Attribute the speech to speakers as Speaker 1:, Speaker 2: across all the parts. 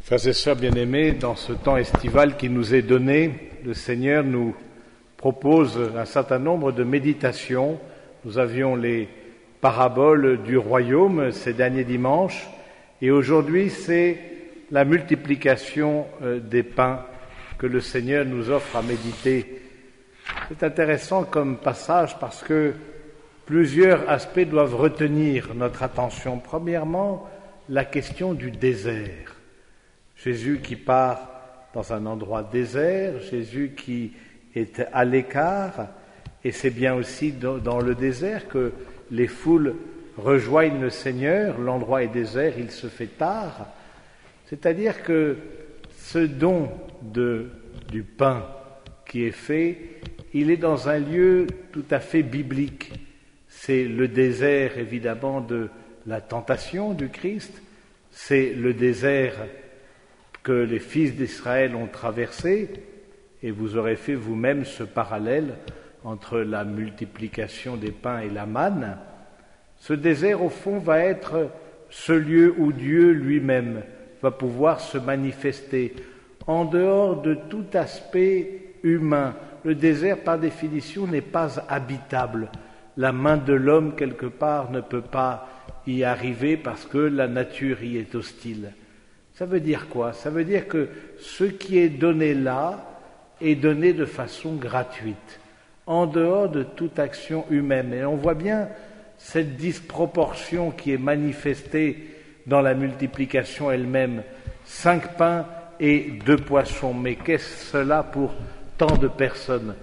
Speaker 1: Frères et sœurs bien-aimés, dans ce temps estival qui nous est donné, le Seigneur nous propose un certain nombre de méditations. Nous avions les paraboles du royaume ces derniers dimanches, et aujourd'hui c'est la multiplication des pains que le Seigneur nous offre à méditer. C'est intéressant comme passage parce que plusieurs aspects doivent retenir notre attention. Premièrement, la question du désert. Jésus qui part dans un endroit désert, Jésus qui est à l'écart, et c'est bien aussi dans le désert que les foules rejoignent le Seigneur. L'endroit est désert, il se fait tard. C'est-à-dire que ce don du pain qui est fait, il est dans un lieu tout à fait biblique. C'est le désert évidemment de la tentation du Christ, c'est le désert que les fils d'Israël ont traversé, et vous aurez fait vous-même ce parallèle entre la multiplication des pains et la manne. Ce désert, au fond, va être ce lieu où Dieu lui-même va pouvoir se manifester en dehors de tout aspect humain. Le désert, par définition, n'est pas habitable. La main de l'homme, quelque part, ne peut pas y arriver parce que la nature y est hostile. Ça veut dire quoi? Ça veut dire que ce qui est donné là est donné de façon gratuite, en dehors de toute action humaine. Et on voit bien cette disproportion qui est manifestée dans la multiplication elle-même. 5 pains et 2 poissons. Mais qu'est-ce cela pour tant de personnes?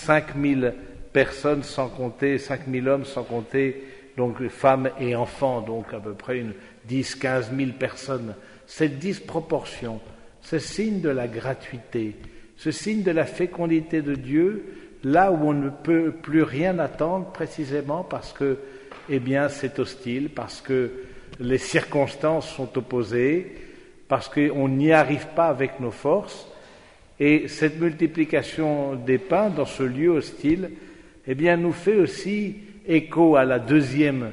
Speaker 1: 5000 personnes sans compter, 5000 hommes sans compter, donc femmes et enfants, donc à peu près 10-15 000 personnes. Cette disproportion, ce signe de la gratuité, ce signe de la fécondité de Dieu, là où on ne peut plus rien attendre précisément parce que, c'est hostile, parce que les circonstances sont opposées, parce qu'on n'y arrive pas avec nos forces. Et cette multiplication des pains dans ce lieu hostile, nous fait aussi écho à la deuxième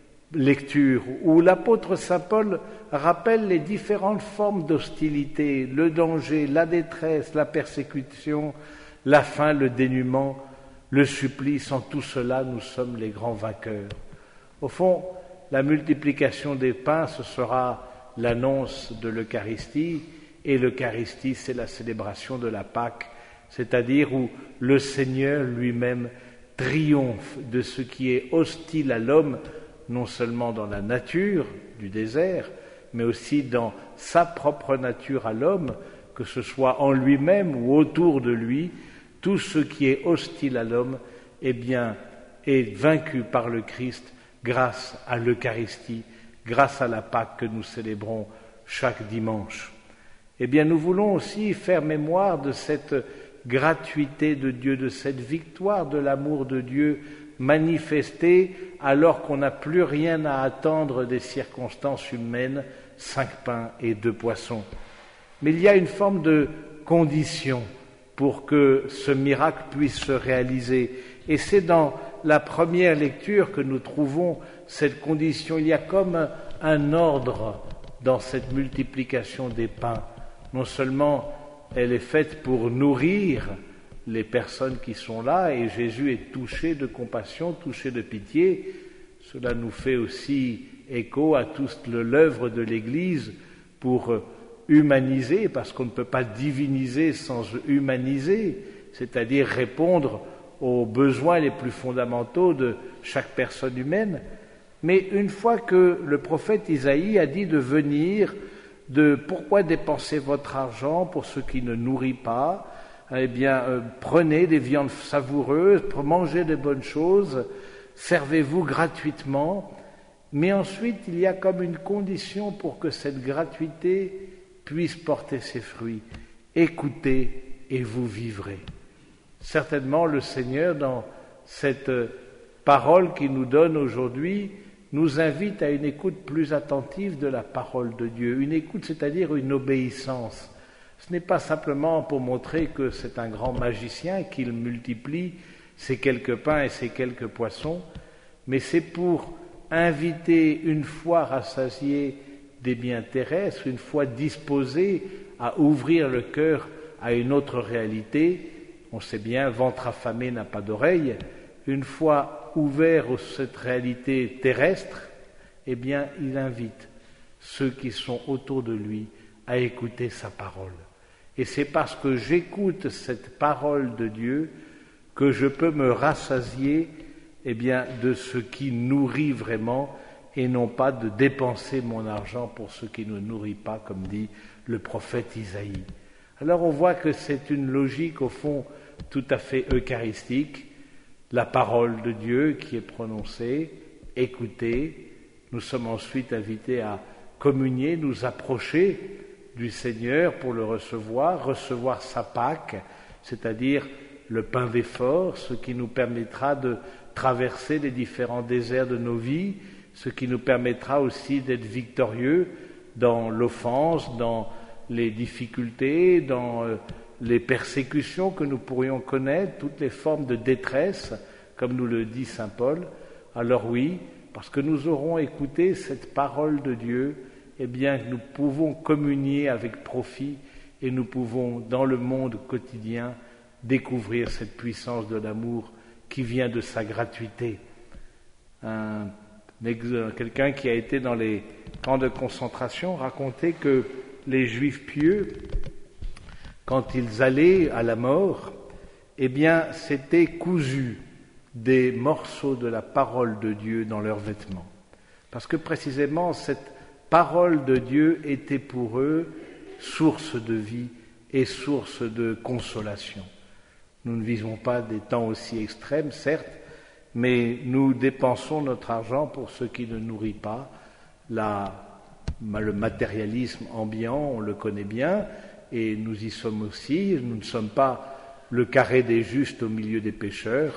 Speaker 1: lecture, où l'apôtre Saint Paul rappelle les différentes formes d'hostilité, le danger, la détresse, la persécution, la faim, le dénuement, le supplice. En tout cela, nous sommes les grands vainqueurs. Au fond, la multiplication des pains, ce sera l'annonce de l'Eucharistie, et l'Eucharistie, c'est la célébration de la Pâque, c'est-à-dire où le Seigneur lui-même triomphe de ce qui est hostile à l'homme, non seulement dans la nature du désert, mais aussi dans sa propre nature à l'homme, que ce soit en lui-même ou autour de lui. Tout ce qui est hostile à l'homme, est vaincu par le Christ grâce à l'Eucharistie, grâce à la Pâque que nous célébrons chaque dimanche. Nous voulons aussi faire mémoire de cette gratuité de Dieu, de cette victoire de l'amour de Dieu manifestée alors qu'on n'a plus rien à attendre des circonstances humaines, 5 pains et 2 poissons. Mais il y a une forme de condition pour que ce miracle puisse se réaliser. Et c'est dans la première lecture que nous trouvons cette condition. Il y a comme un ordre dans cette multiplication des pains. Non seulement elle est faite pour nourrir les personnes qui sont là, et Jésus est touché de compassion, touché de pitié. Cela nous fait aussi écho à toute l'œuvre de l'Église pour humaniser, parce qu'on ne peut pas diviniser sans humaniser, c'est-à-dire répondre aux besoins les plus fondamentaux de chaque personne humaine. Mais une fois que le prophète Isaïe a dit de venir, pourquoi dépenser votre argent pour ce qui ne nourrit pas? Prenez des viandes savoureuses, mangez de bonnes choses, servez-vous gratuitement. Mais ensuite, il y a comme une condition pour que cette gratuité puisse porter ses fruits. Écoutez et vous vivrez. Certainement, le Seigneur, dans cette parole qu'il nous donne aujourd'hui, nous invite à une écoute plus attentive de la parole de Dieu. Une écoute, c'est-à-dire une obéissance. Ce n'est pas simplement pour montrer que c'est un grand magicien qu'il multiplie ces quelques pains et ces quelques poissons, mais c'est pour inviter une fois rassasié des biens terrestres, une fois disposé à ouvrir le cœur à une autre réalité, on sait bien, ventre affamé n'a pas d'oreille, une fois ouvert à cette réalité terrestre, eh bien, il invite ceux qui sont autour de lui à écouter sa parole. Et c'est parce que j'écoute cette parole de Dieu que je peux me rassasier, eh bien, de ce qui nourrit vraiment et non pas de dépenser mon argent pour ce qui ne nourrit pas, comme dit le prophète Isaïe. Alors on voit que c'est une logique au fond tout à fait eucharistique, la parole de Dieu qui est prononcée, écoutée. Nous sommes ensuite invités à communier, nous approcher du Seigneur pour le recevoir sa Pâque, c'est-à-dire le pain d'effort, ce qui nous permettra de traverser les différents déserts de nos vies, ce qui nous permettra aussi d'être victorieux dans l'offense, dans les difficultés, dans les persécutions que nous pourrions connaître, toutes les formes de détresse, comme nous le dit saint Paul. Alors oui, parce que nous aurons écouté cette parole de Dieu, eh bien nous pouvons communier avec profit et nous pouvons, dans le monde quotidien, découvrir cette puissance de l'amour qui vient de sa gratuité. Quelqu'un qui a été dans les camps de concentration racontait que les Juifs pieux, quand ils allaient à la mort, eh bien, c'était cousu des morceaux de la parole de Dieu dans leurs vêtements. Parce que précisément, cette parole de Dieu était pour eux source de vie et source de consolation. Nous ne vivons pas des temps aussi extrêmes, certes, mais nous dépensons notre argent pour ce qui ne nourrit pas. Le matérialisme ambiant, on le connaît bien, et nous y sommes aussi. Nous ne sommes pas le carré des justes au milieu des pécheurs.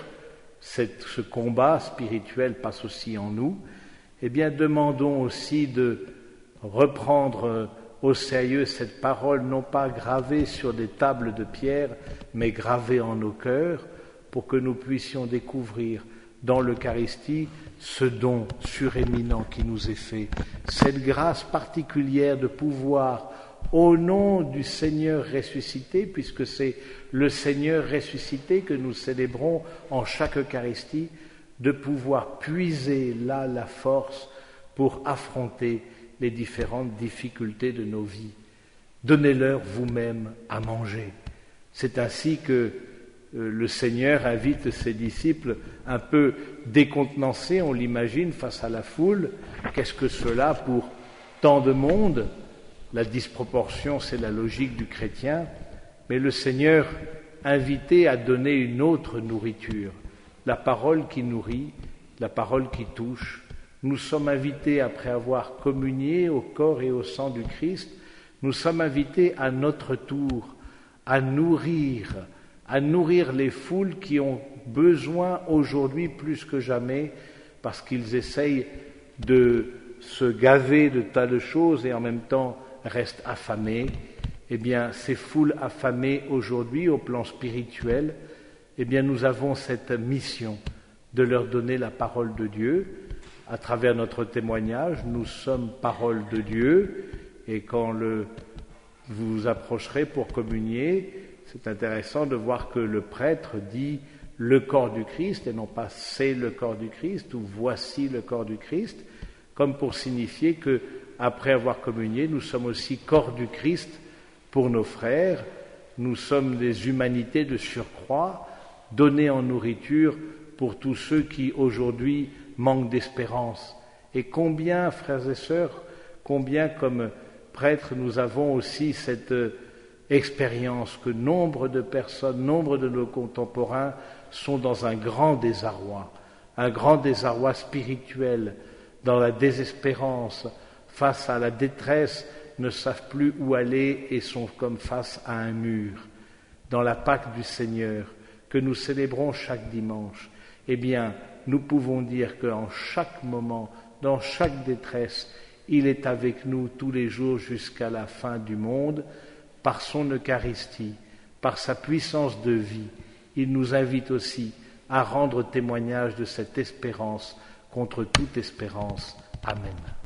Speaker 1: Ce combat spirituel passe aussi en nous. Eh bien, demandons aussi de reprendre au sérieux cette parole, non pas gravée sur des tables de pierre, mais gravée en nos cœurs, pour que nous puissions découvrir dans l'Eucharistie ce don suréminent qui nous est fait, cette grâce particulière de pouvoir, au nom du Seigneur ressuscité, puisque c'est le Seigneur ressuscité que nous célébrons en chaque Eucharistie, de pouvoir puiser là la force pour affronter les différentes difficultés de nos vies. Donnez-leur vous-même à manger. C'est ainsi que le Seigneur invite ses disciples un peu décontenancés, on l'imagine, face à la foule. Qu'est-ce que cela pour tant de monde? La disproportion, c'est la logique du chrétien, mais le Seigneur invitait à donner une autre nourriture, la parole qui nourrit, la parole qui touche. Nous sommes invités, après avoir communié au corps et au sang du Christ, nous sommes invités à notre tour à nourrir les foules qui ont besoin aujourd'hui plus que jamais, parce qu'ils essayent de se gaver de tas de choses et en même temps restent affamés. Eh bien, ces foules affamées aujourd'hui au plan spirituel, eh bien, nous avons cette mission de leur donner la parole de Dieu. À travers notre témoignage, nous sommes parole de Dieu, et quand vous vous approcherez pour communier, c'est intéressant de voir que le prêtre dit le corps du Christ et non pas c'est le corps du Christ ou voici le corps du Christ, comme pour signifier que après avoir communié, nous sommes aussi corps du Christ pour nos frères. Nous sommes des humanités de surcroît, données en nourriture pour tous ceux qui aujourd'hui manquent d'espérance. Et combien, frères et sœurs, combien comme prêtres nous avons aussi cette expérience que nombre de personnes, nombre de nos contemporains sont dans un grand désarroi spirituel, dans la désespérance, face à la détresse, ne savent plus où aller et sont comme face à un mur. Dans la Pâque du Seigneur, que nous célébrons chaque dimanche, eh bien, nous pouvons dire qu'en chaque moment, dans chaque détresse, il est avec nous tous les jours jusqu'à la fin du monde. Par son Eucharistie, par sa puissance de vie, il nous invite aussi à rendre témoignage de cette espérance contre toute espérance. Amen.